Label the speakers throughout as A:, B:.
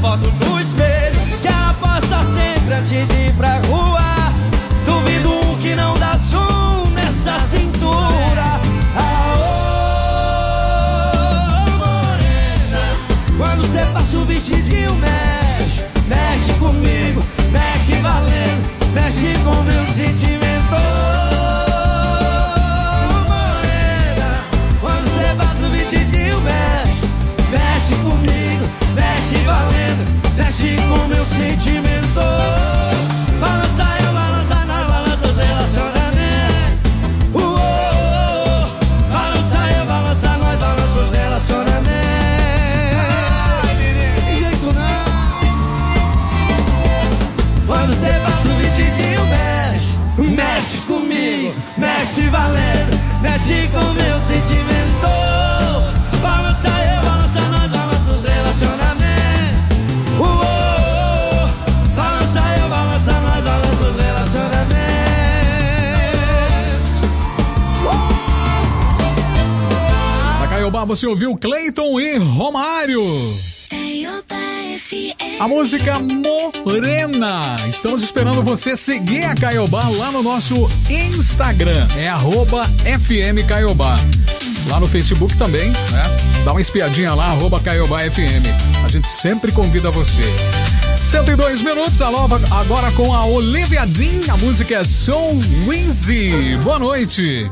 A: foto no espelho que ela posta sempre antes de ir pra rua. Duvido que não dá zoom nessa cintura. Aô, morena, quando cê passa o vestidinho mexe, mexe comigo, mexe valendo, mexe com meu sentimento. Morena, quando cê passa o vestidinho mexe, mexe comigo, mexe valendo, mexe com meu sentimento. Balança eu, balança nós, balança os relacionamentos. Balança eu, balança nós, balança os relacionamentos. De jeito não. Quando cê passa o vestidinho mexe, mexe comigo, mexe valendo, mexe com meu sentimento. Balança eu, balança nós, balança os relacionamentos. Balança eu, balança nós, balança os relacionamentos.
B: Na Caiobá você ouviu Cleiton e Romário. A música Morena. Estamos esperando você seguir a Caiobá lá no nosso Instagram. É @FM Caiobá. Lá no Facebook também, né? Dá uma espiadinha lá, @Caiobá FM. A gente sempre convida você. 102 minutos, agora com a Olivia Dean. A música é So Easy. Boa noite.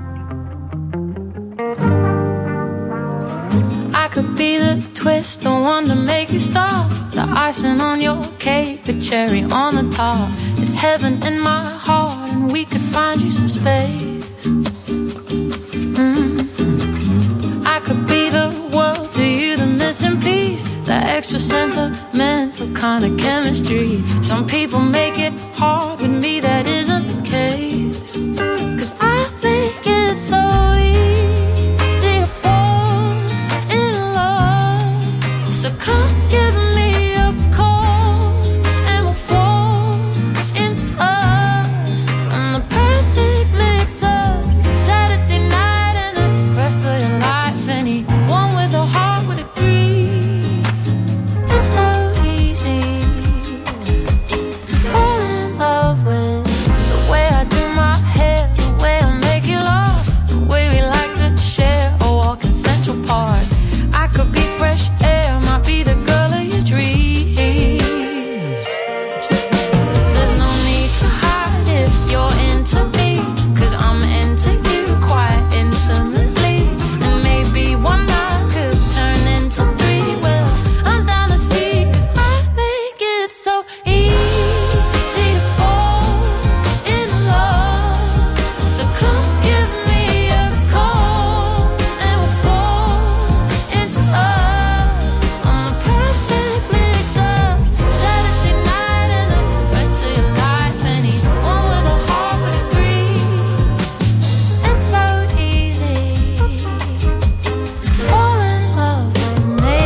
C: I could be the twist, the one to make you stop, the icing on your cake, the cherry on the top. It's heaven in my heart and we could find you some space. I could be the world to you, the missing piece, the extra sentimental kind of chemistry. Some people make it hard, with me that isn't the case. 'Cause I make it so easy to fall in love. So come give me a call and we'll fall into us. I'm the perfect mix-up, Saturday night and the rest of your life. Anyone with a heart would agree. It's so easy to fall in love with the way I do my hair, the way I make you laugh, the way we like to share a walk in Central Park. I could be fresh air, might be the girl of your dreams. There's no need to hide if you're into me, 'cause I'm into you quite intimately. And maybe one night could turn into three. Well, I'm down to see, 'cause I make it so easy to fall in love. So come give me a call and we'll fall into us. I'm the perfect mix-up, Saturday night and the rest of your life. Anyone with a heart would agree. It's so easy to fall in love with me.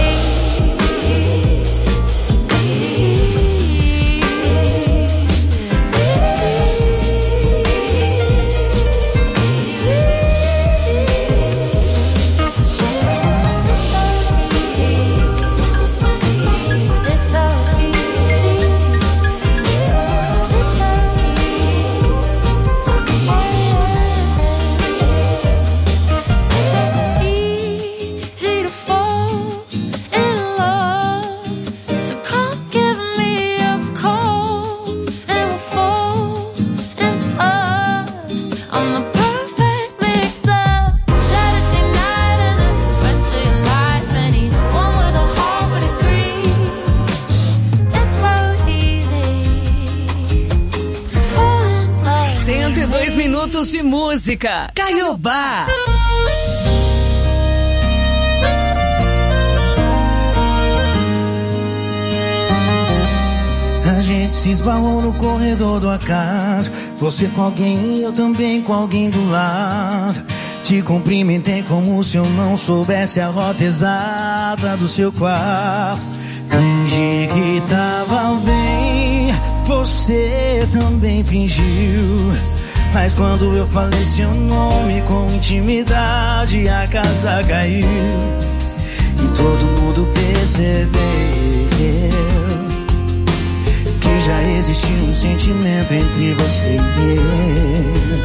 C: It's so easy. It's so easy to fall in love. So come give me a call and we'll fall into us. I'm the perfect mix-up, Saturday night and the rest of your life. Anyone with a heart would agree. It's so easy to fall in love.
D: 102 minutos de música. Caiobá.
E: A gente se esbarrou no corredor do acaso. Você com alguém e eu também com alguém do lado. Te cumprimentei como se eu não soubesse a rota exata do seu quarto. Fingi que tava bem, você também fingiu. Mas quando eu falei seu nome com intimidade, a casa caiu. E todo mundo percebeu. que já existiu um sentimento entre você e eu.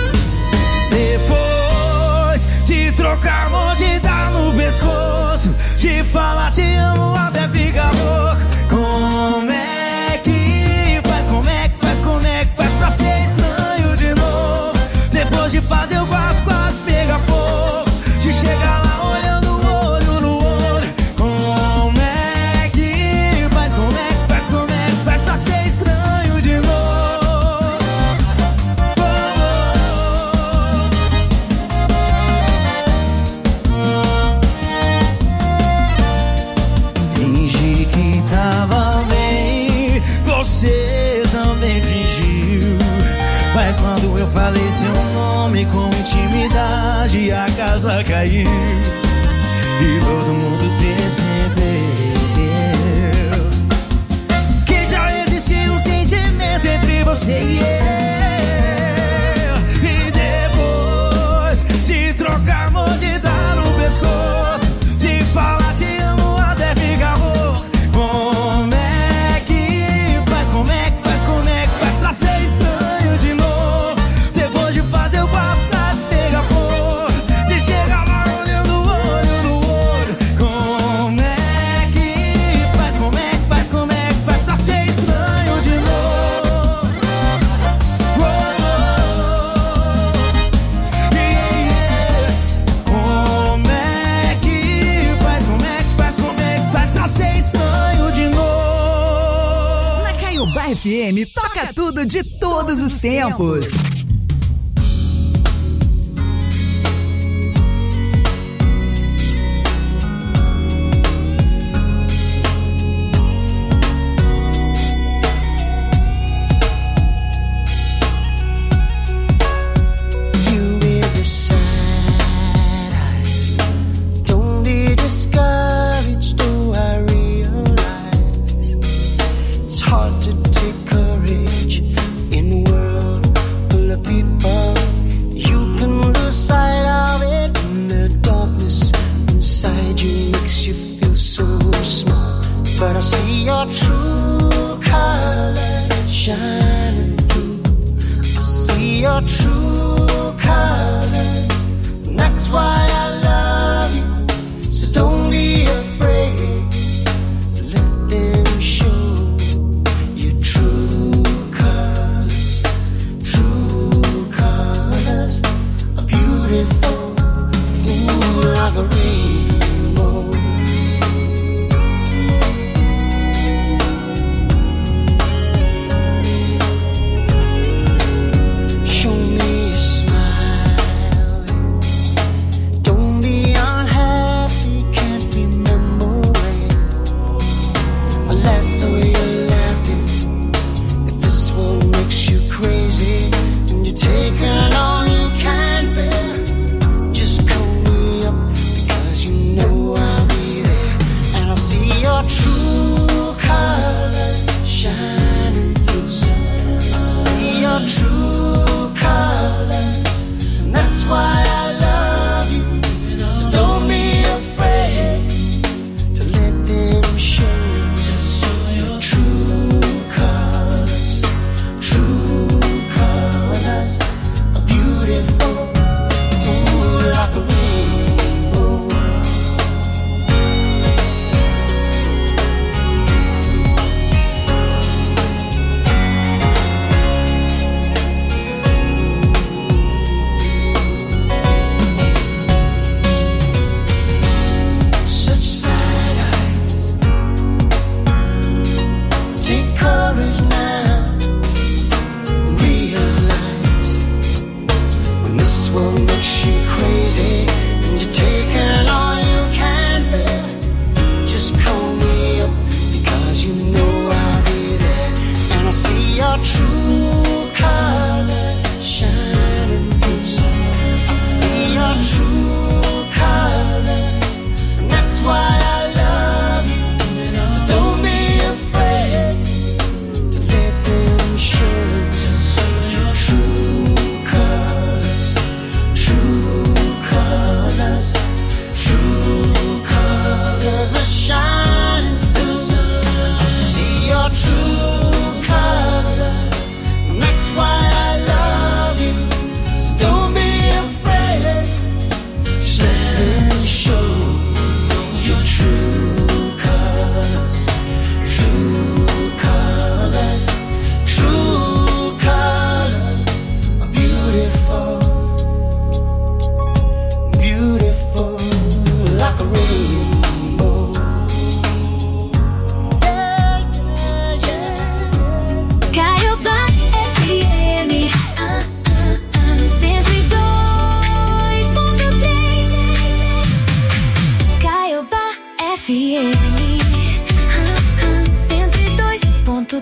E: Depois de trocar mordida no pescoço, de falar te amo até ficar louco, como é que faz, como é que faz, como é que faz pra ser estranho de novo? Depois de fazer o quarto quase pegar fogo, de chegar lá olhando olho no olho, como é que faz, como é que faz, como é que faz pra ser estranho de novo? Fingi que tava bem, você também fingiu. Mas quando eu falei seu nome com intimidade, a casa caiu e todo mundo percebeu que já existia um sentimento entre você e eu. E depois de trocar mordida no pescoço, de falar te amo até ficar rouco, como é que faz, como é que faz, como é que faz pra ser estranho de novo? Depois de fazer o quarto quase pegar fogo, de chegar lá olhando olho no olho, como é que faz, como é que faz, como é que faz pra ser estranho de novo? Como é que faz, como é que faz, como é que faz pra ser estranho de novo?
D: Na Caiobá FM, toca tudo de todos os tempos.
F: You with the sad eyes, don't be discouraged, do I realize it's hard to take courage in a world full of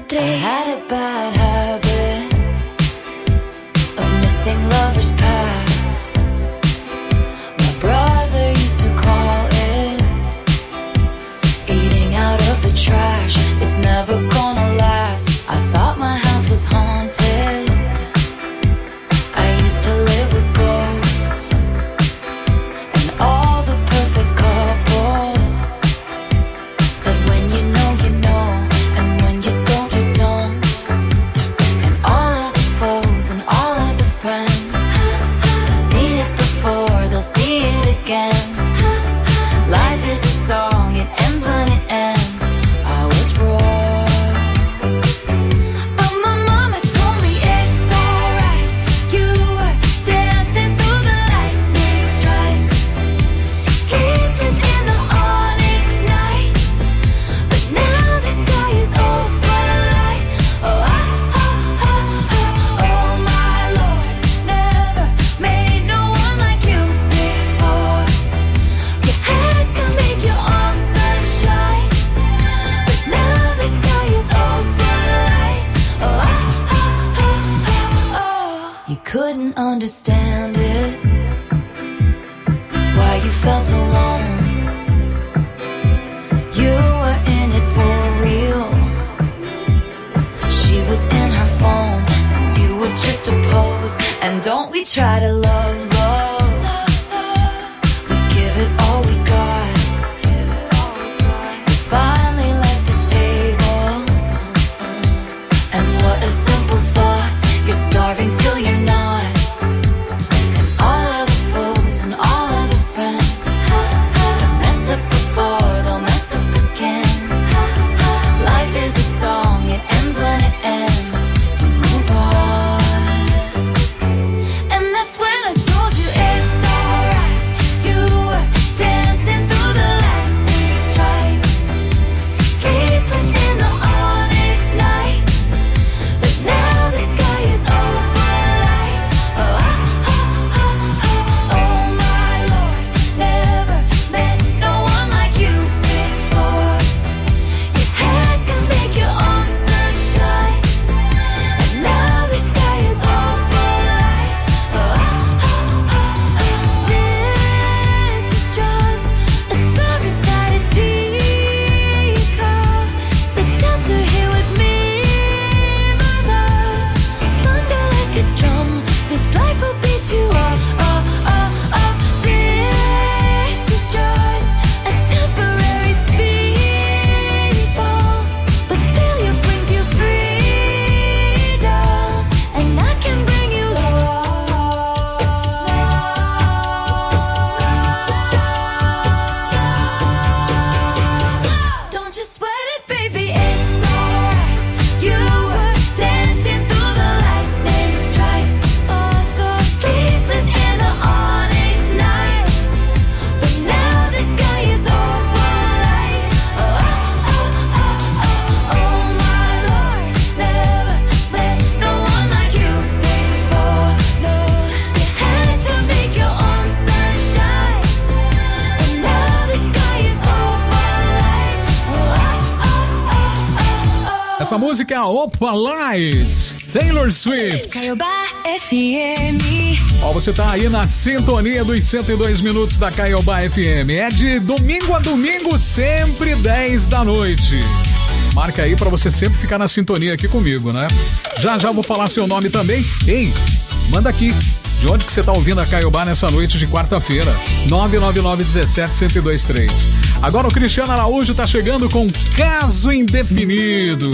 C: 3. I had a bad habit of missing lovers past. My brother used to call it eating out of the trash. It's never gonna last. I thought my house was haunted. I used to live with ghosts and all the perfect couples said when you know, and when you don't, you don't. And all of the foes and all of the friends have seen it before, they'll see it again. Life is a song, it ends when it ends. I was wrong, but my mama told me it's alright. You were dancing through the lightning strikes, sleepless in the onyx night. But now the sky is open light. Oh, oh my Lord, never made no one like you before. You had to make your own sunshine, but now the sky is open light. Oh, you couldn't understand it, why you felt alone. You were in it for real. She was in her phone, and you were just a pose. And don't we try to love, we give it all we got. We finally left the table, and what a simple thought. You're starving till you're not. And all of the foes and all of the friends have messed up before, they'll mess up again. Life is a song, it ends when it ends. You move on, and that's when I told you it's alright. You were dancing through the lightning strikes, sleepless in the onyx night. But now the sky is open light. Oh, my Lord, never met no one like you before. You had to make your own sunshine, and now the sky is open light. This is just a star inside a teacup. Let's shelter here with me, my love. Thunder like a drum, this life will beat you up. This is just a temporary speed bump, but failure brings you freedom, and I can bring you love. Don't you sweat it, baby, it's alright. You were dancing through the lightning strikes, oh so sleepless in the onyx night. But now the sky is open light. Oh my Lord, never met no one like you before. No, you had to make your own sunshine, and now the sky is open light.
B: Essa música é a Opa Light, Taylor Swift.
C: Caiobá FM.
B: Ó, você tá aí na sintonia dos 102 minutos da Caiobá FM. É de domingo a domingo, sempre 10 da noite. Marca aí pra você sempre ficar na sintonia aqui comigo, né? Já já vou falar seu nome também. Ei, manda aqui. De onde que você tá ouvindo a Caiobá nessa noite de quarta-feira? 999-17-1023. Agora o Cristiano Araújo tá chegando com Caso Indefinido.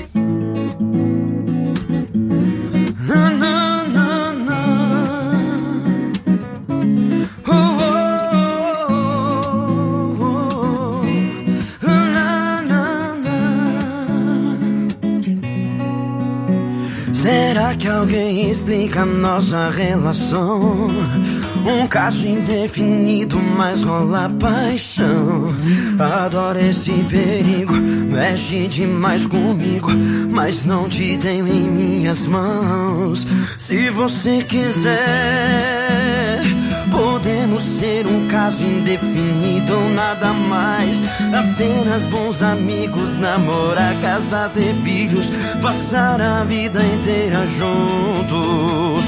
E: Será que alguém explica nossa relação? Um caso indefinido, mas rola paixão. Adoro esse perigo, mexe demais comigo, mas não te tenho em minhas mãos. Se você quiser, poder
F: podemos ser um caso indefinido ou nada mais. Apenas bons amigos, namorar, casar, ter filhos, passar a vida inteira juntos.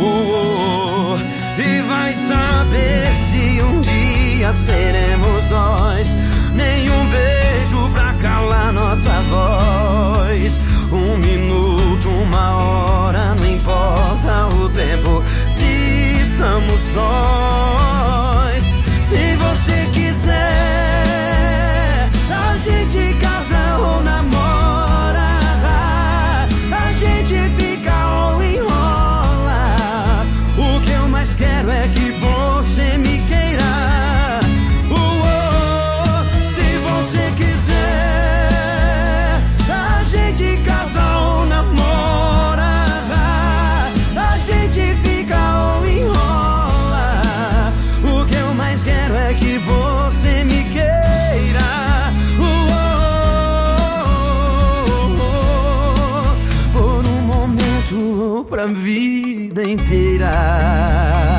F: E vai saber se um dia seremos nós. Nenhum beijo pra calar nossa voz. 1 minuto, 1 hora, não importa o tempo, se estamos sós. Se você quiser, a gente casa ou namora, a gente fica ou enrola. O que eu mais quero é que você me queira. Se você quiser, a gente casa ou namora, a gente fica ou enrola. O que eu mais quero é que você me queira. Por um momento ou pra vida inteira.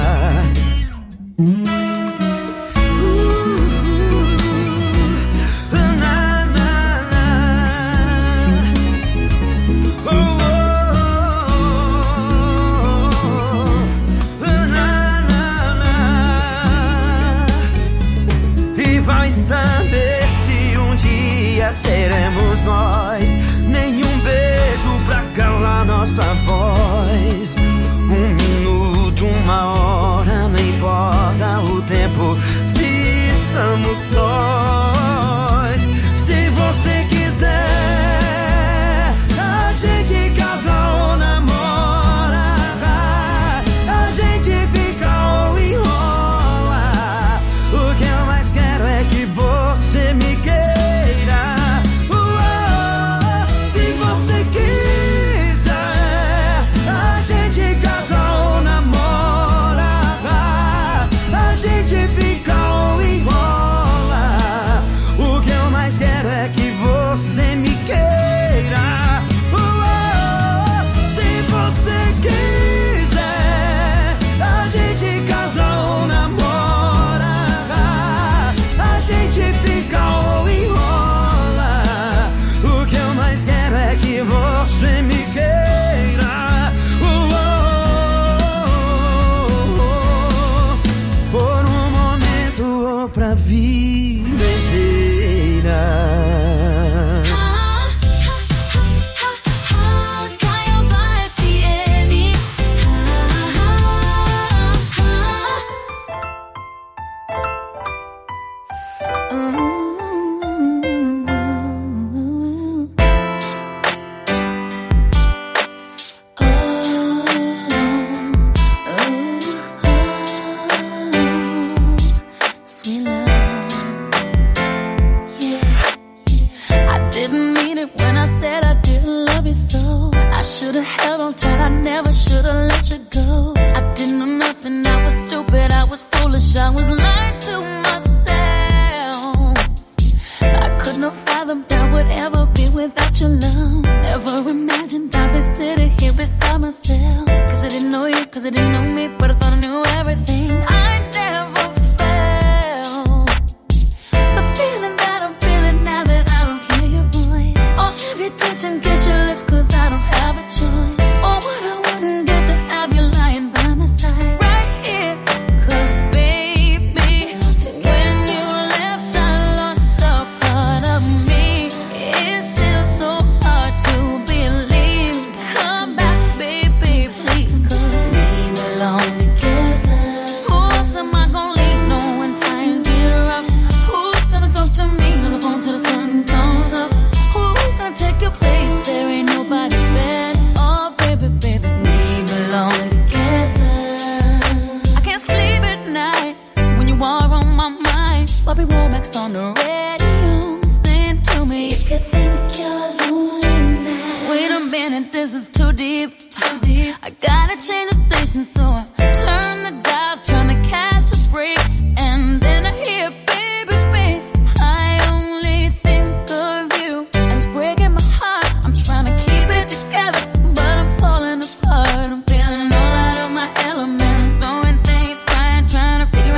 F: E vai saber se um dia seremos nós. Nenhum beijo pra calar nossa voz. 1 minuto, 1 hora, não importa o tempo, se estamos sós. Se você quiser, a gente casa ou namora, a gente fica ou enrola. O que eu mais quero é que você me queira. Se você quiser, a gente casa ou namora, a gente fica ou enrola. O que eu mais quero é que você me queira. Se você quiser, a gente casa ou namora, a gente fica ou enrola. O que eu mais quero é que você me queira. Por um momento ou pra vida inteira.
C: Sweet love, yeah. I didn't mean it when I said I didn't love you so. I should've held on tight, I never should've let you go. I didn't know nothing, I was stupid, I was foolish, I was lying to myself. I could not fathom that would ever be without your love. Never imagined I'd be sitting here beside myself. Cause I didn't know you, cause I didn't know me, but I thought I knew everything. I never felt the feeling that I'm feeling now that I don't hear your voice. Or have you touch and kiss your lips cause I don't have a choice. Or what I wouldn't get to have you lying by my side right here. Cause baby, when you left I lost a part of me. It's still so hard to believe. Come back baby please, cause we belong together. Who else am I gonna leave no when times get rough? Who's gonna talk to me on the phone till the sun comes up? Who's gonna take your place? There ain't nobody better. Oh baby, baby, we belong together. I can't sleep at night when you are on my mind. Bobby Womack's on the radio, sing to me if you think you're lonely now. Wait a minute, this is too deep, too deep. I gotta change the station, so I turn the dial, trying to catch a break. And then I hear baby face. I only think of you, and it's breaking my heart. I'm trying to keep it together, but I'm falling apart. I'm feeling all out of my element, throwing things, crying, trying to figure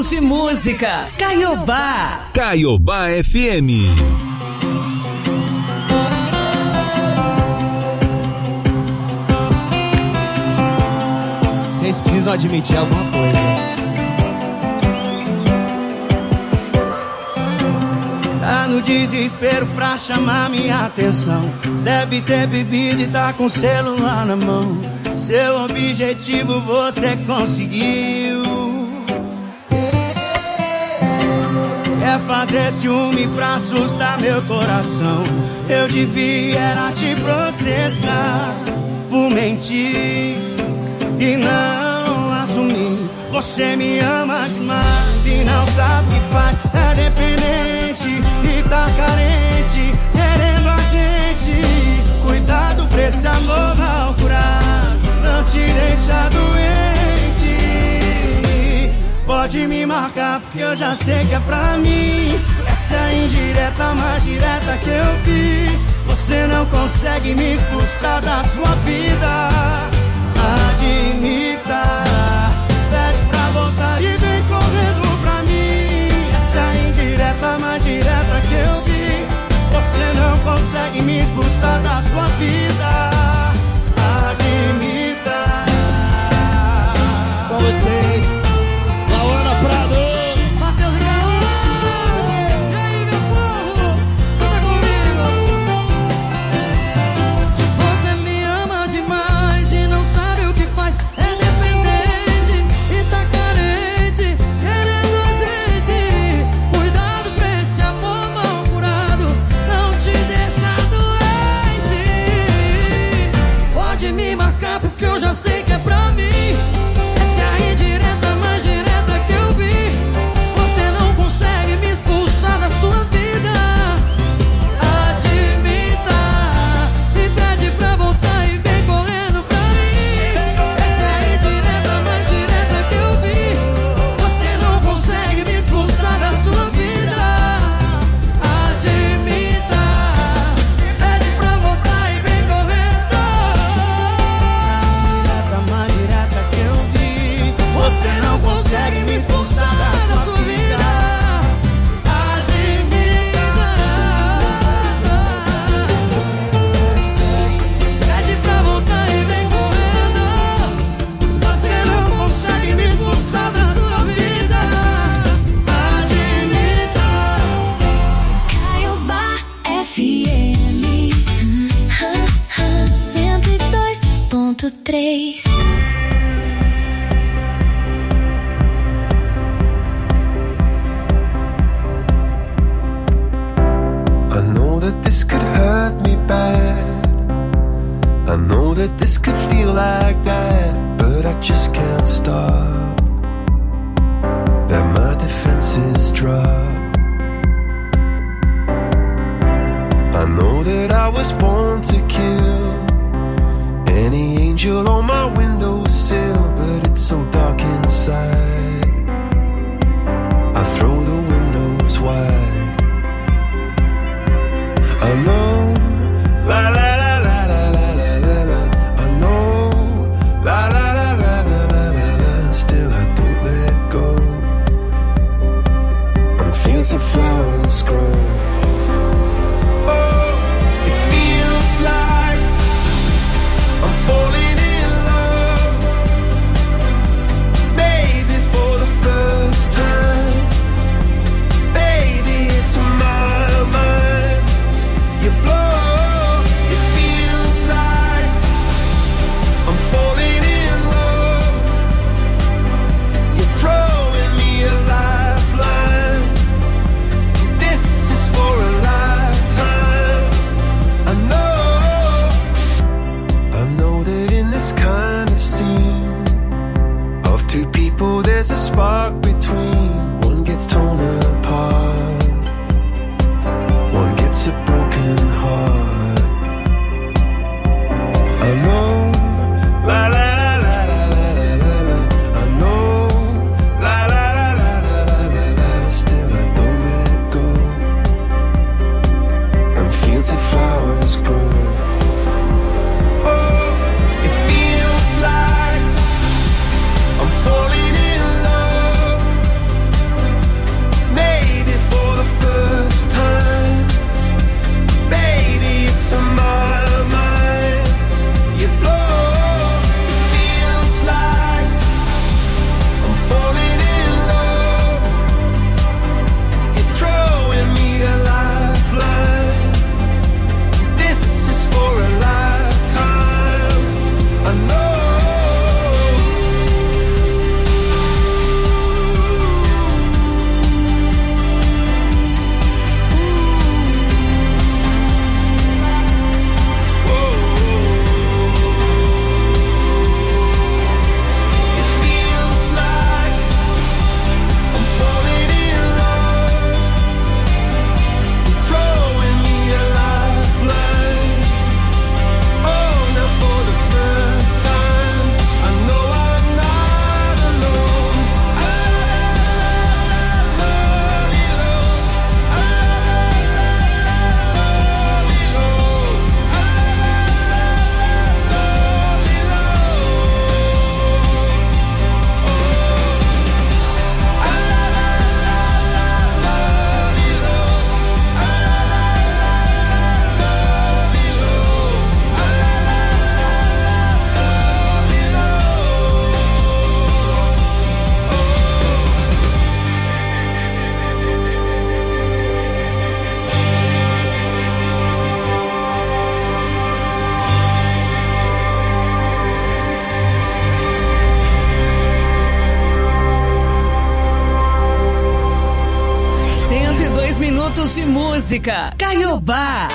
D: gosto de música. Caiobá.
G: Caiobá FM.
E: Vocês precisam admitir alguma coisa. Tá no desespero pra chamar minha atenção. Deve ter bebido e tá com o celular na mão. Seu objetivo você conseguiu. Quer fazer ciúme pra assustar meu coração. Eu devia era te processar por mentir e não assumir. Você me ama demais e não sabe o que faz. É dependente e tá carente, querendo a gente. Cuidado pra esse amor mal curado não te deixa doente. Pode me marcar porque eu já sei que é pra mim. Essa é a indireta mais direta que eu vi. Você não consegue me expulsar da sua vida. Admita, pede pra voltar e vem correndo pra mim. Essa é a indireta mais direta que eu vi. Você não consegue me expulsar da sua vida. Admita. Com vocês, Lauana Prado,
A: Matheus e Caô. E aí, meu povo, canta comigo. Você me ama demais e não sabe o que faz. É dependente e tá carente, querendo a gente. Cuidado pra esse amor mal curado não te deixa doente. Pode me marcar porque eu já sei que é pra mim. Essa é a indireta mais direta que eu vi. Você não consegue me expulsar da sua vida. Admita e pede pra voltar e vem correndo pra mim. Essa é a indireta mais direta que eu vi. Você não consegue me expulsar da sua vida. Admita, pede pra voltar e vem correndo.
E: indireta mais direta que eu vi.
A: Você não consegue me expulsar da sua vida. Admita, pede pra voltar e vem correndo. Você não consegue me expulsar da sua vida. Admita.
C: Caiobá FM 102.3.
H: I know that this could hurt me bad. I know that this could feel like that, but I just can't stop. Let my defenses drop. I know that I was born to kill any angel on my windowsill, but it's so dark inside. I throw the windows wide. I know, la la la la la la la la la. I know, la la la la la la la la. Still I don't let go. And fields of flowers grow. Oh, it feels like I'm falling in love. Maybe for the first time. Baby, it's my mind. You blow, it feels like I'm falling in love. You're throwing me a lifeline. This is
D: 10 minutos de música. Caiobá.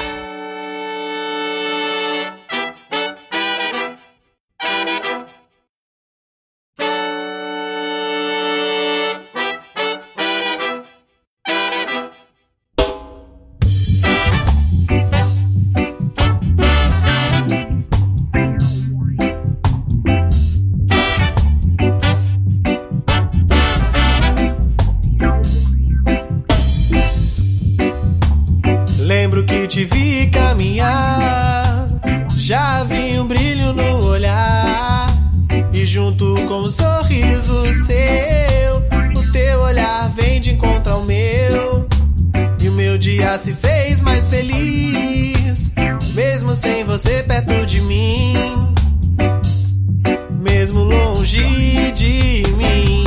F: Lembro que te vi caminhar, já vi um brilho no olhar, e junto com um sorriso seu, o teu olhar vem de encontro ao meu, e o meu dia se fez mais feliz, mesmo sem você perto de mim, mesmo longe de mim.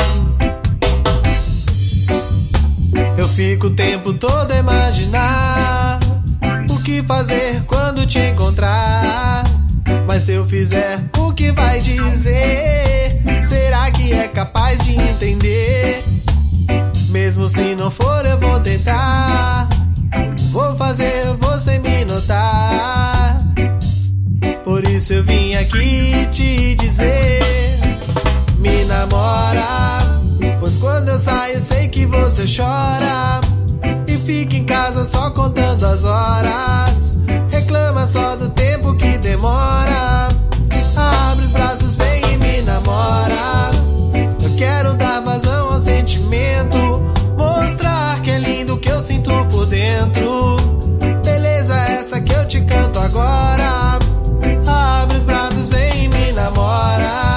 F: Eu fico o tempo todo a imaginar o que fazer quando te encontrar. Mas se eu fizer, o que vai dizer? Será que é capaz de entender? Mesmo se não for, eu vou tentar. Vou fazer você me notar. Por isso eu vim aqui te dizer: me namora, pois quando eu saio sei que você chora e fica em casa só contando as horas. Reclama só do tempo que demora. Abre os braços, vem e me namora. Eu quero dar vazão ao sentimento, mostrar que é lindo o que eu sinto por dentro. Beleza essa que eu te canto agora. Abre os braços, vem e me namora.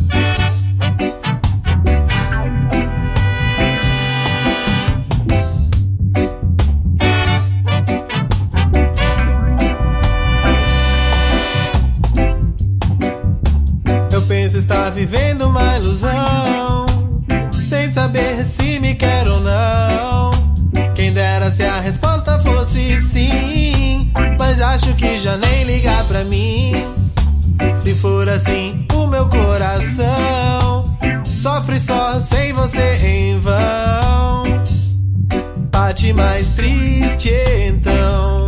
F: Está vivendo uma ilusão, sem saber se me quer ou não. Quem dera se a resposta fosse sim, mas acho que já nem ligar pra mim. Se for assim, o meu coração sofre só sem você em vão. Bate mais triste então,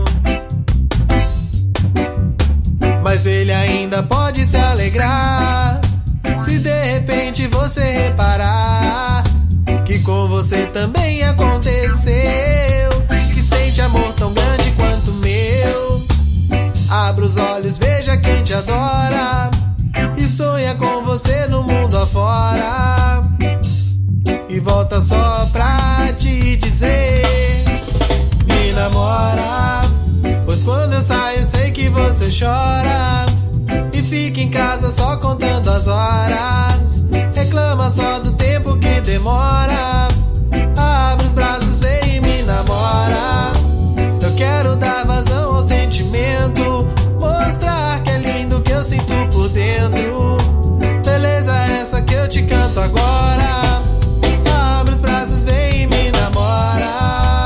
F: mas ele ainda pode se alegrar se de repente você reparar que com você também aconteceu, que sente amor tão grande quanto o meu. Abra os olhos, veja quem te adora e sonha com você no mundo afora. E volta só pra te dizer: me namora, pois quando eu saio sei que você chora e fica em casa só contando as horas. Reclama só do tempo que demora. Abre os braços, vem e me namora. Eu quero dar vazão ao sentimento, mostrar que é lindo o que eu sinto por dentro. Beleza essa que eu te canto agora. Abre os braços, vem e me namora.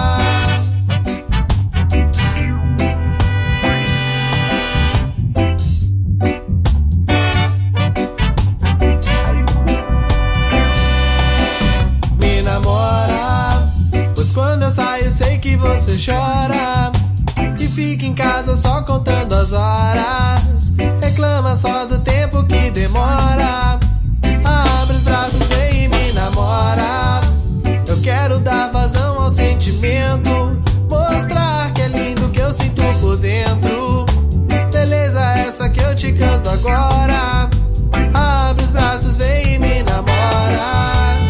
F: Você chora e fica em casa só contando as horas. Reclama só do tempo que demora. Abre os braços, vem e me namora. Eu quero dar vazão ao sentimento, mostrar que é lindo o que eu sinto por dentro. Beleza essa que eu te canto agora. Abre os braços, vem e me namora.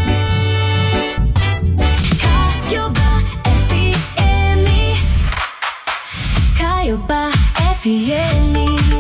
C: Caiobá FM.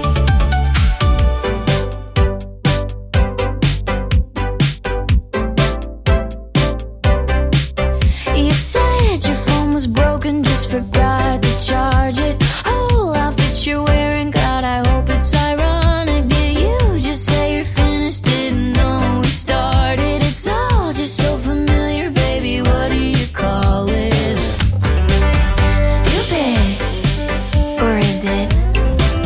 C: You said your phone was broken, just forgot to charge it. Whole outfit you're wearing, God, I hope it's ironic. Did you just say you're finished? Didn't know we started. It's all just so familiar, baby. What do you call it? Stupid. Or is it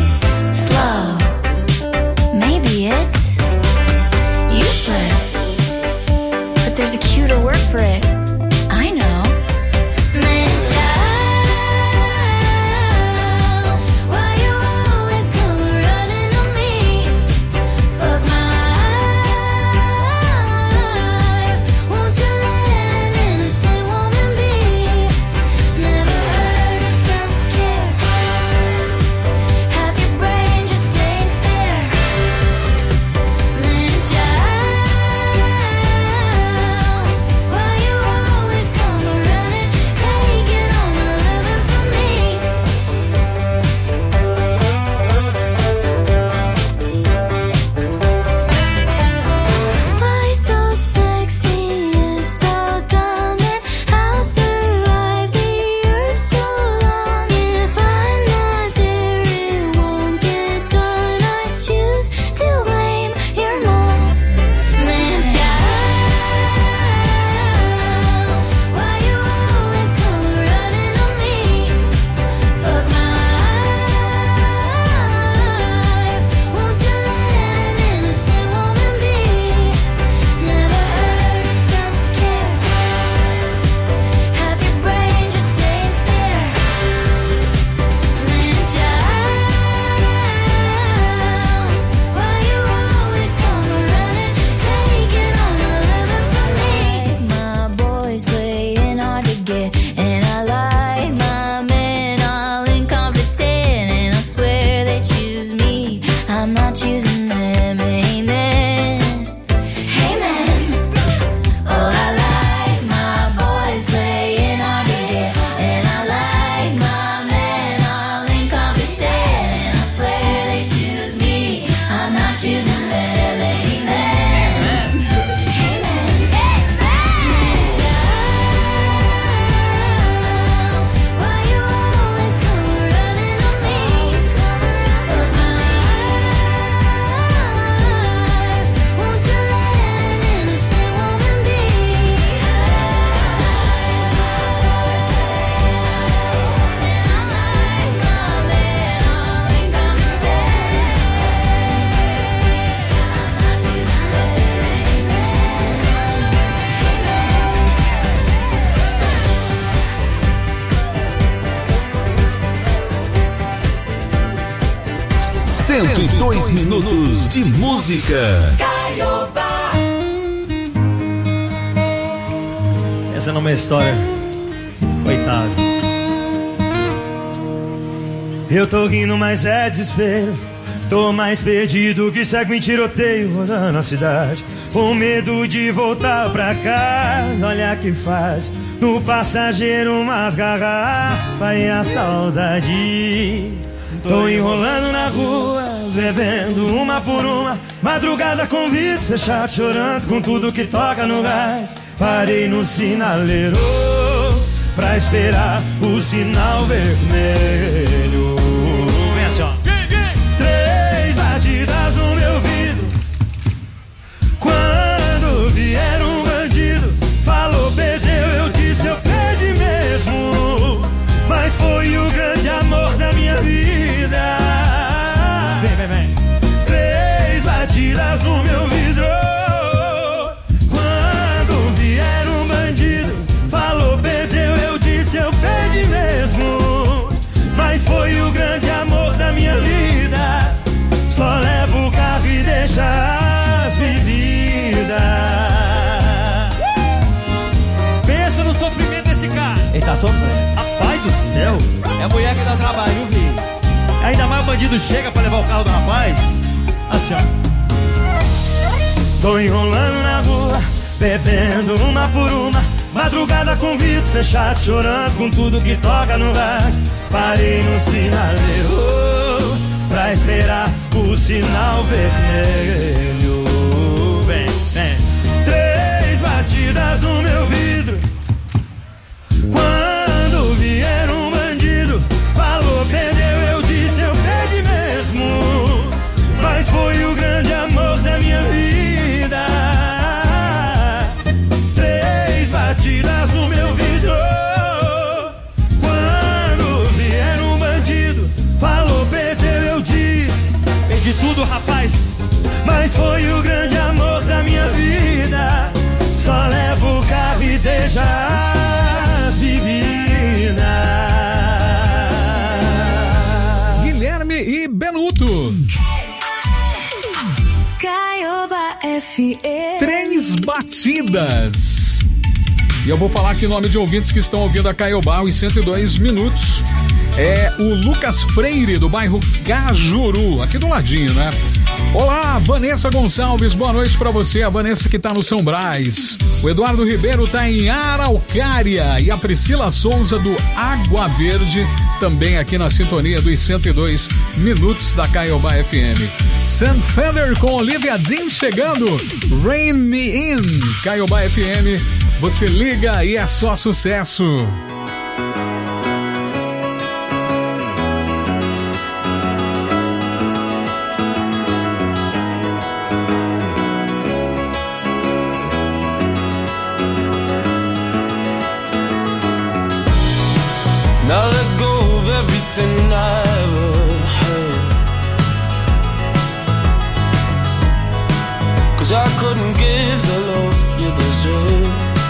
C: get. And I like my men all incompetent, and I swear they choose me, I'm not choosing them. Amen, amen. Oh, I like my boys playing hard to get, and I like my men all incompetent, and I swear they choose me, I'm not choosing them.
G: Dois minutos de música.
F: Essa não é uma história. Coitado. Eu tô rindo, mas é desespero. Tô mais perdido que segue em tiroteio rodando a cidade, com medo de voltar pra casa. Olha que faz no passageiro umas garrafas e a saudade. Tô enrolando na rua, bebendo uma por uma, madrugada com vidro fechado, chorando com tudo que toca no gás. Parei no sinaleiro pra esperar o sinal vermelho. Vem assim, ó. 3 batidas no meu vidro. Quando vier um bandido, falou, perdeu, eu disse, eu perdi mesmo. Mas foi o grande amor da minha vida. Vem, vem, vem. 3 batidas no meu vidro. Quando vier um bandido, falou, perdeu, eu disse, eu perdi mesmo. Mas foi o grande amor da minha vida. Só levo o carro e deixa as bebidas. Pensa no sofrimento desse cara.
I: Ele tá sofrendo.
F: Rapaz do céu.
I: É a mulher que dá trabalho, viu, filho?
F: Ainda mais o bandido chega pra levar o carro do rapaz. Assim, ó. Tô enrolando na rua, bebendo uma por uma, madrugada com vidro fechado, chorando com tudo que toca no rádio. Parei no sinaleiro pra esperar o sinal vermelho. Vem, vem. 3 batidas no meu vidro. Quando vier um bandido, falou, perdeu, eu disse, eu perdi mesmo. Mas foi o grande amor da minha vida. 3 batidas no meu vidro. Quando vier um bandido, falou, perdeu, eu disse, perdi tudo, rapaz. Mas foi o grande amor da minha vida. Só levo o carro e deixa as bebidas.
B: Guilherme e Benuto.
C: Caioba FM.
B: 3 batidas. E eu vou falar aqui o nome de ouvintes que estão ouvindo a Caiobá em 102 minutos. É o Lucas Freire, do bairro Cajuru, aqui do ladinho, né? Olá, Vanessa Gonçalves, boa noite pra você, a Vanessa que tá no São Brás. O Eduardo Ribeiro tá em Araucária e a Priscila Souza do Água Verde, também aqui na sintonia dos 102 minutos da Caiobá FM. Sam Fender com Olivia Dean chegando, Rain Me In, Caiobá FM, você liga e é só sucesso.
H: Now let go of everything I ever had, 'cause I couldn't give the love you deserve.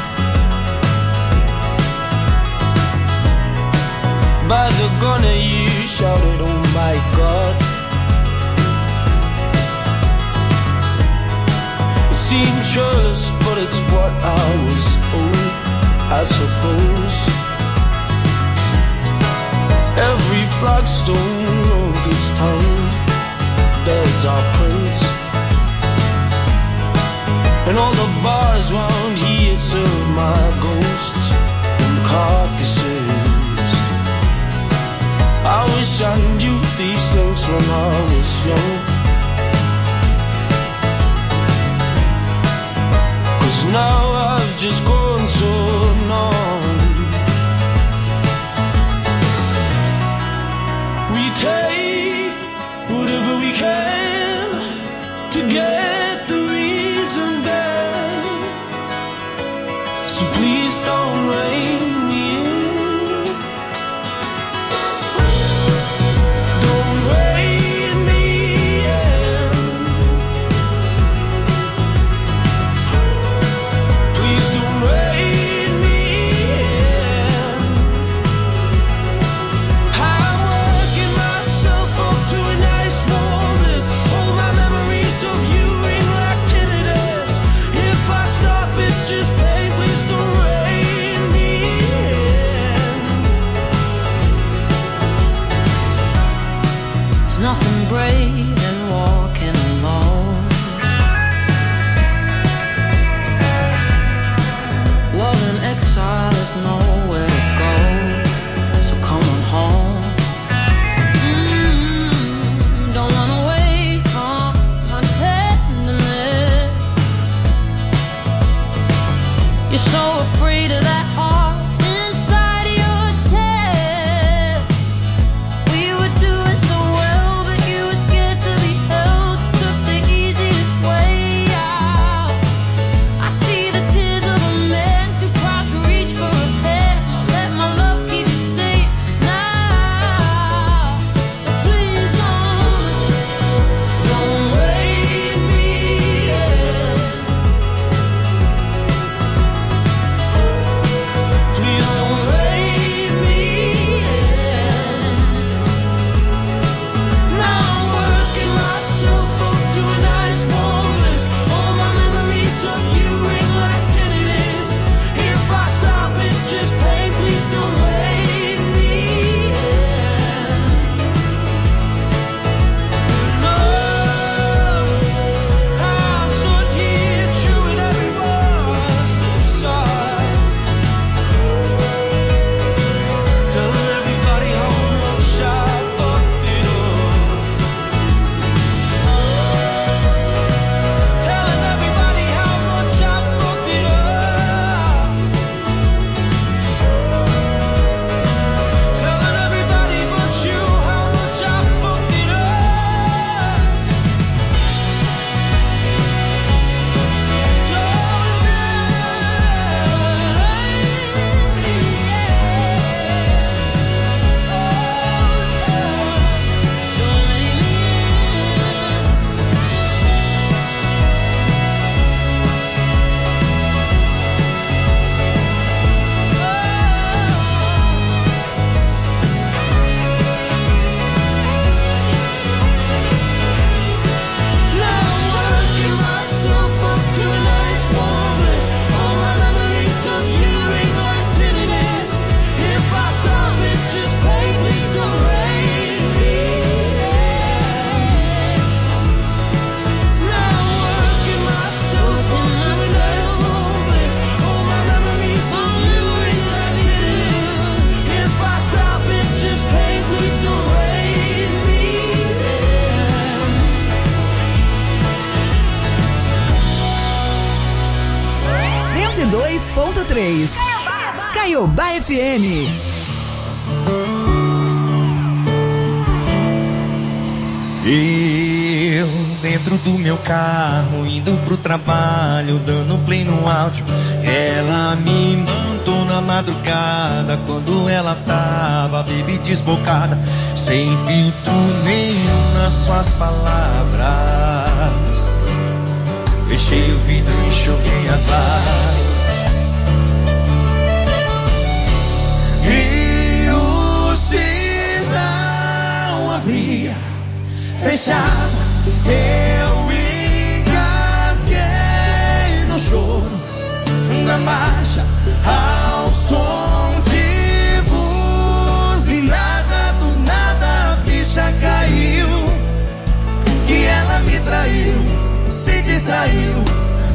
H: By the gun you shouted, oh my God. It seemed churlish, but it's what I was owed, I suppose. flagstone of this town bears our prints, and all the bars round here serve my ghosts and carcasses. I wish I knew these things when I was young, 'cause now I've just grown so numb. We take whatever we can to get the reason back, so please don't rein me in. Don't rein me in. Please don't rein me in. I'm working myself up to a nice warmness. All my memories of you ring like tinnitus. If I stop, it's just pain. Please don't rein me in.
C: There's nothing brave in walking alone. Love in exile, there's nowhere to go, so come on home. Don't run away from my tenderness. You're so afraid of that heart inside your chest. We were doing so well, but you were scared to be held. Took the easiest way out. I see the tears of a man too proud to reach for a hand. I'll let my love keep you safe now. So please don't rein me in.
H: Please don't rein me in. Now I'm working myself up to a nice warmness. All my memories of you ring like tinnitus. If I stop, it's just pain. Please don't rein me in. No, I'm stood here chewing every word inside, telling everybody how much I fucked it up. Telling everybody how much I fucked it up. Telling everybody but you how much I fucked it up. Now I'm working myself up to a nice warmness. All my memories of you ring like tinnitus. If I stop, it's just pain. Please don't rein me in. Now I'm working myself up to a nice warmness. All my memories of you ring like tinnitus. If I stop, it's just pain. Please don't rein me in.
D: 102.3 Caiobá FM.
E: Eu dentro do meu carro, indo pro trabalho, dando play no áudio. Ela me mandou na madrugada, quando ela tava baby desbocada, sem filtro nenhum nas suas palavras. Fechei o vidro e enxuguei as lágrimas. E o sinal abria, fechava, eu engasguei no choro, na marcha, ao som de buzinada, do nada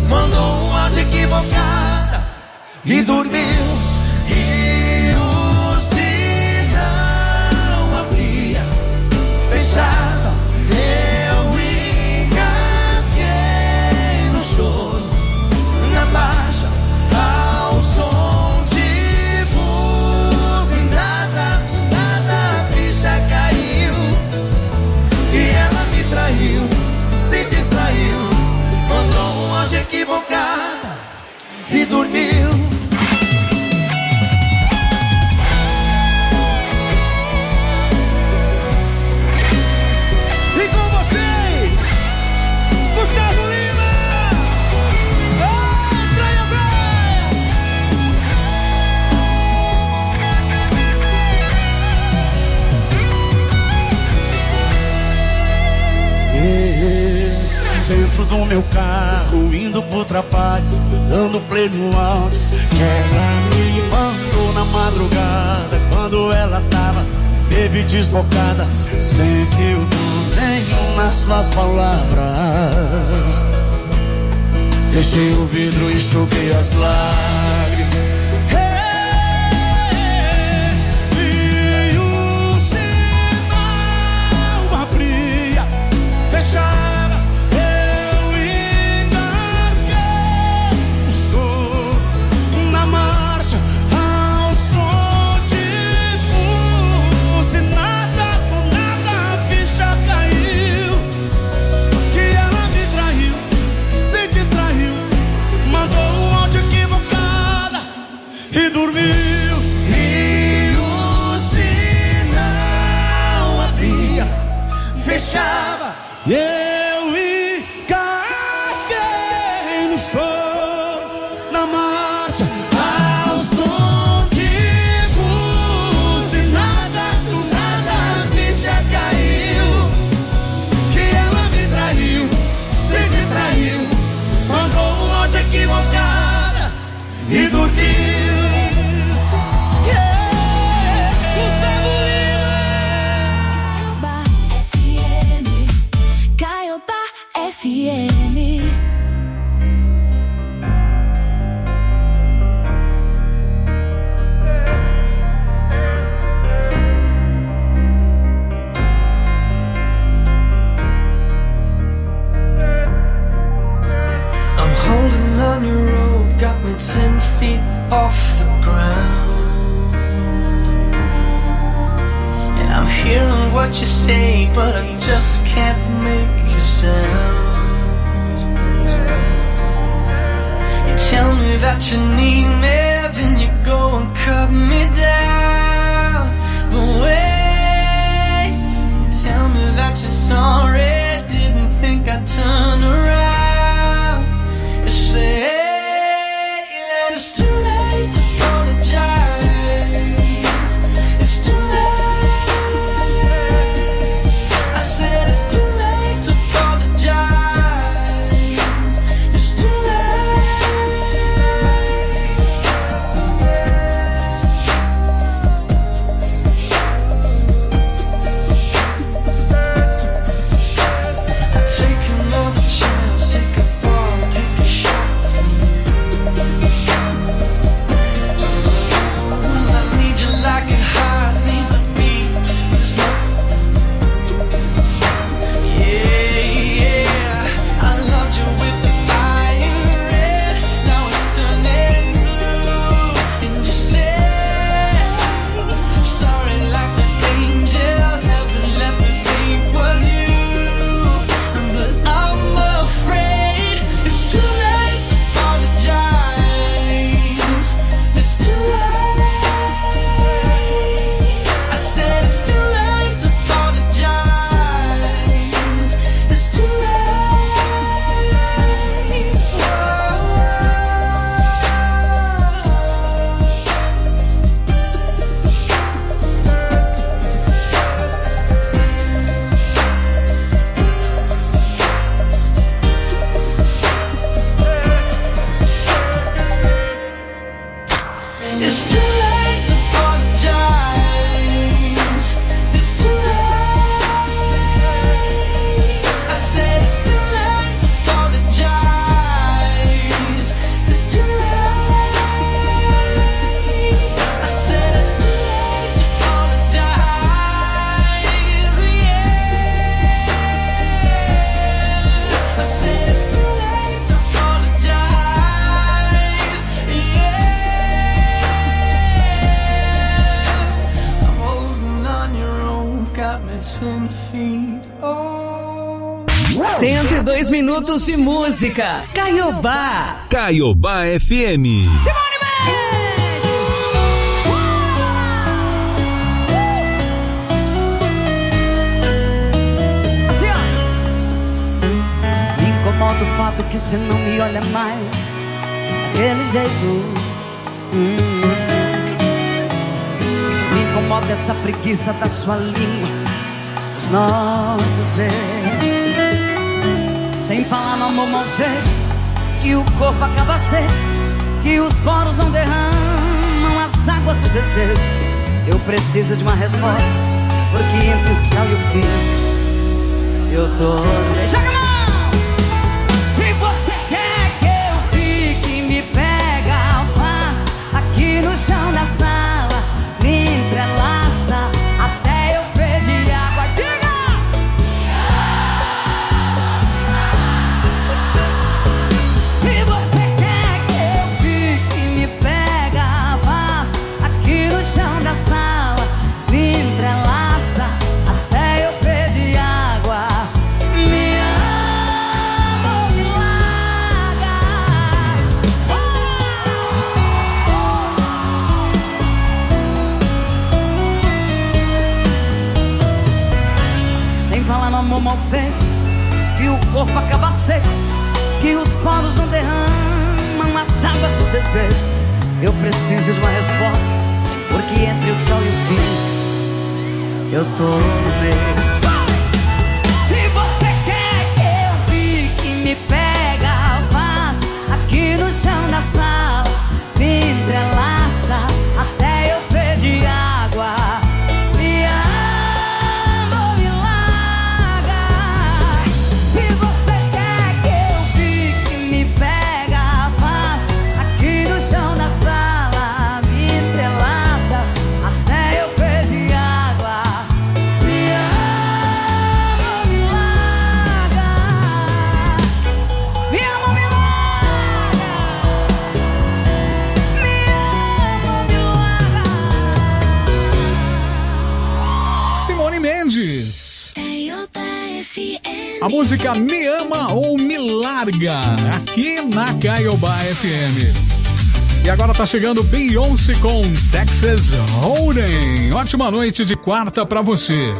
A: mandou um áudio equivocada e dormiu. E o sinal abria, fechava, eu engasguei no choro, na marcha, ao som de buzinada. Nada, a ficha caiu e ela me traiu, se distraiu, mandou um áudio equivocada e dormiu. E com vocês, Gustavo Lima. Traia
E: dentro do meu carro, indo pro trabalho, dando play no áudio que ela me mandou na madrugada, quando ela tava baby desbocada, sem filtro nenhum nas suas palavras. Fechei o vidro e enxuguei as lágrimas. E o sinal abria, fechava, eu engasguei o choro, na marcha, ao som de buzinada. Com nada, a ficha caiu que ela me traiu, se distraiu, mandou um áudio equivocada e dormiu.
A: E o sinal abria, fechava,
E: Eu engasguei no choro, na marcha,
A: ao som de buzinada. Do nada, a ficha caiu que ela me traiu, se distraiu, mandou um áudio equivocada e dormiu. Gustavo Lima.
C: Caiobá FM.
J: I'm holding on your rope, got me 10 feet off the ground. And I'm hearing what you say, but I just can't make a sound. You tell me that you need me, then you go and cut me down. But wait, you tell me that you're sorry, didn't think I'd turn around. You say that it's too late to apologize. It's too late. I said it's too late to apologize. It's too late. hands and feet. Oh.
D: 102 minutos de música. Caiobá.
G: Caiobá FM.
D: Simone
F: assim, ó. Me incomoda o fato que você não me olha mais daquele jeito. Me incomoda essa preguiça da sua língua, os nossos beijos. Sem falar no amor mal feito, que o corpo acaba seco, que os poros não derramam as águas do desejo. Eu preciso de uma resposta, porque entre o tchau e o fim eu tô... Joga a mão! Se você quer que eu fique, me pega, faz aqui no chão da sala, me entrelaça até eu pedir água. Diga! Se você quer que eu fique, me pega, faz aqui no chão da sala, me entrelaça até eu pedir água. Me ama ou me larga. Sem falar no amor mal feito, que o corpo acaba seco, que os poros não derramam as águas do desejo. Eu preciso de uma resposta, porque entre o tchau e o fim eu tô no meio. Se você quer que eu fique, me pega, faz aqui no chão da sala, me entrelaça até eu pedir água. Me ama ou me larga. Se você quer que eu fique, me pega, faz aqui no chão da sala, me entrelaça até eu pedir água. Me ama ou me larga. Me ama ou me larga. Me ama ou me larga.
B: Simone Mendes. A música Me Ama ou Me Larga, aqui na Caiobá FM. E agora tá chegando Beyoncé com Texas Hold'em. Ótima noite de quarta pra você.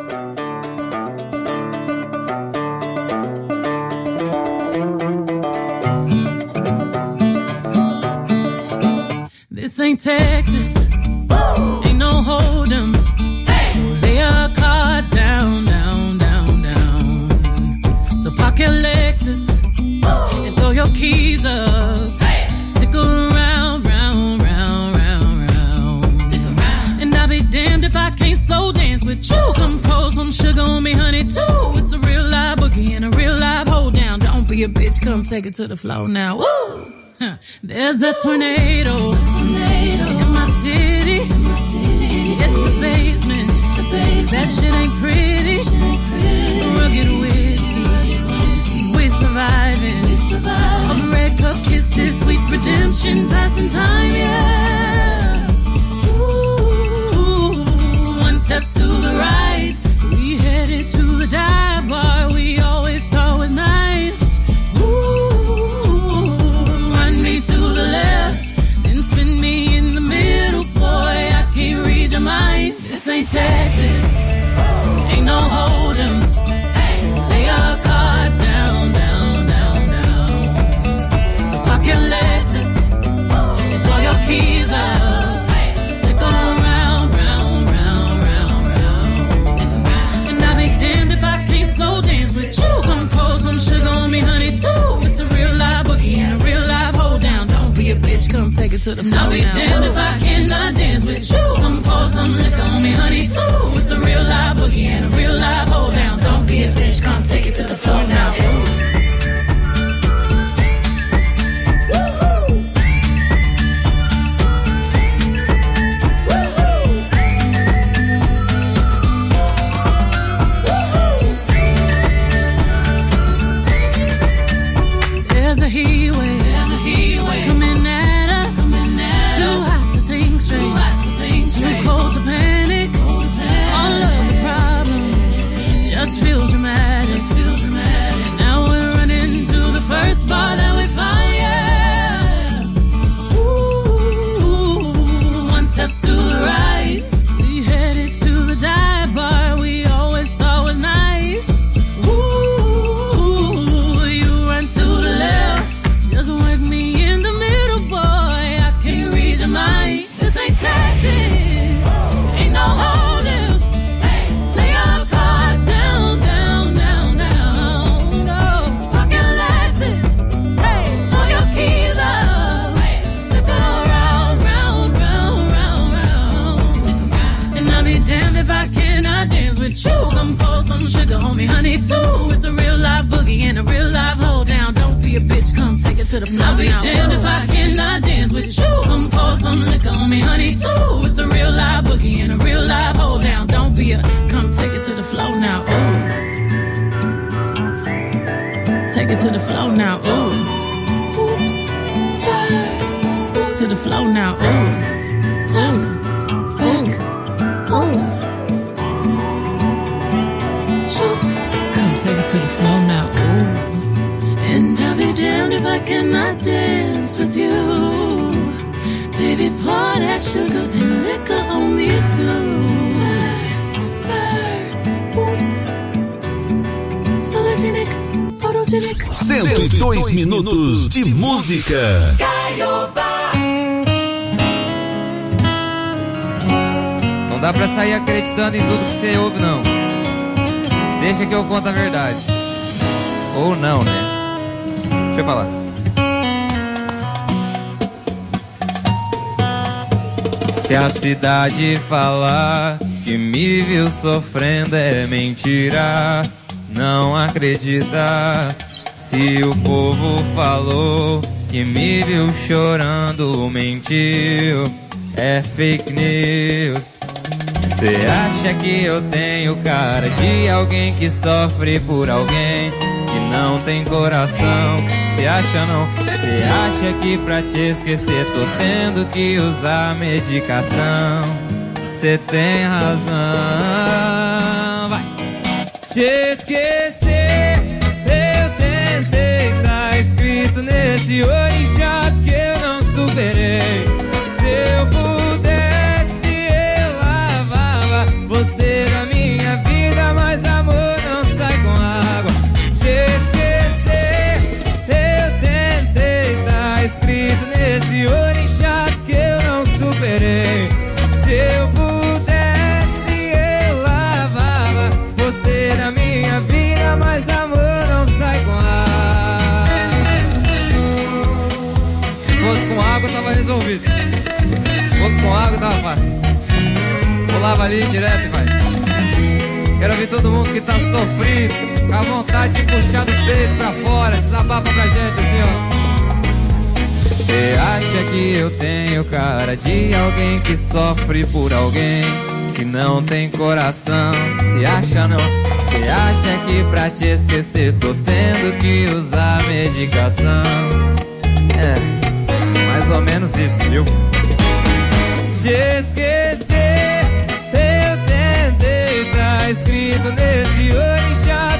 C: This ain't Texas, ain't no hold'em. So lay your cards down, down, down, down. So park your Lexus and throw your keys up. Stick around, round, round, round, round. Stick around. And I'll be damned if I can't slow dance with you. Come pour some sugar on me, honey, too. It's a real live boogie and a real live hold down. Don't be a bitch, come take it to the floor now. Woo! There's a tornado in my city. It's the basement. That shit ain't pretty. Rugged whiskey. We're surviving. Of red cup kisses, sweet redemption, passing time, yeah. Ooh, one step to the right, we headed to the dive bar we always thought was nice. To the left, then spin me in the middle, boy, I can't read your mind. This ain't Texas, ain't no hold'em. So lay your cards down, down, down, down. So park your Lexus and throw your keys up. Stick around, round, round, round, round. And I'll be damned if I can't slow dance with you. Come pour some sugar on me, honey, too. It's a real live boogie and a real live hold down. Don't be a bitch, come take it to the floor. I'll be damned if I cannot dance with you. Come pour some liquor on me, honey, too. It's a real live boogie and a real live hold down. Don't be a bitch, come take it to the floor now. There's a heat wave coming at us. Too hot to think straight. me, honey, too. It's a real live boogie and a real live hold down. Don't be a bitch, come take it to the floor. I'll be damned if I cannot dance with you. Come pour some liquor on me, honey, too. It's a real live boogie and a real live hold down. Don't be a, come take it to the floor now, ooh. Take it to the floor now, ooh. Oops, spurs, to the floor now, ooh. Tap, back, oops. Shoot, come take it to the floor now, ooh. And I'll be damned if I cannot dance with you. Baby, pour that sugar and liquor on me too. Spurs, boots, sologenic, photogenic.
G: 102 minutos de música.
K: Não dá pra sair acreditando em tudo que você ouve, não. Deixa que eu conto a verdade. Ou não, né? Deixa eu falar. Se a cidade falar que me viu sofrendo é mentira, não acredita. Se o povo falou que me viu chorando, mentiu, é fake news. Cê acha que eu tenho cara de alguém que sofre por alguém que não tem coração? Cê acha não? Cê acha que pra te esquecer tô tendo que usar medicação? Cê tem razão. Vai! Te esquecer, eu tentei, tá escrito nesse olho chato que eu não superei. Se eu pudesse, eu lavava você da minha vida, mas amor não sai com água. Te esquecer, eu tentei, tá escrito nesse olho chato que eu não superei. Se eu pudesse, eu lavava você da minha vida, mas amor não sai com água. Se fosse com água, tava resolvido. Se fosse com água, tava fácil. Pulava ali direto e vai. Quero ver todo mundo que tá sofrido, com a vontade de puxar do peito pra fora. Desabafa pra gente assim, ó. Cê acha que eu tenho cara de alguém que sofre por alguém que não tem coração? Se acha não? Cê acha que pra te esquecer tô tendo que usar medicação? É, mais ou menos isso, viu? Te esquecer, eu tentei, tá escrito nesse olho chato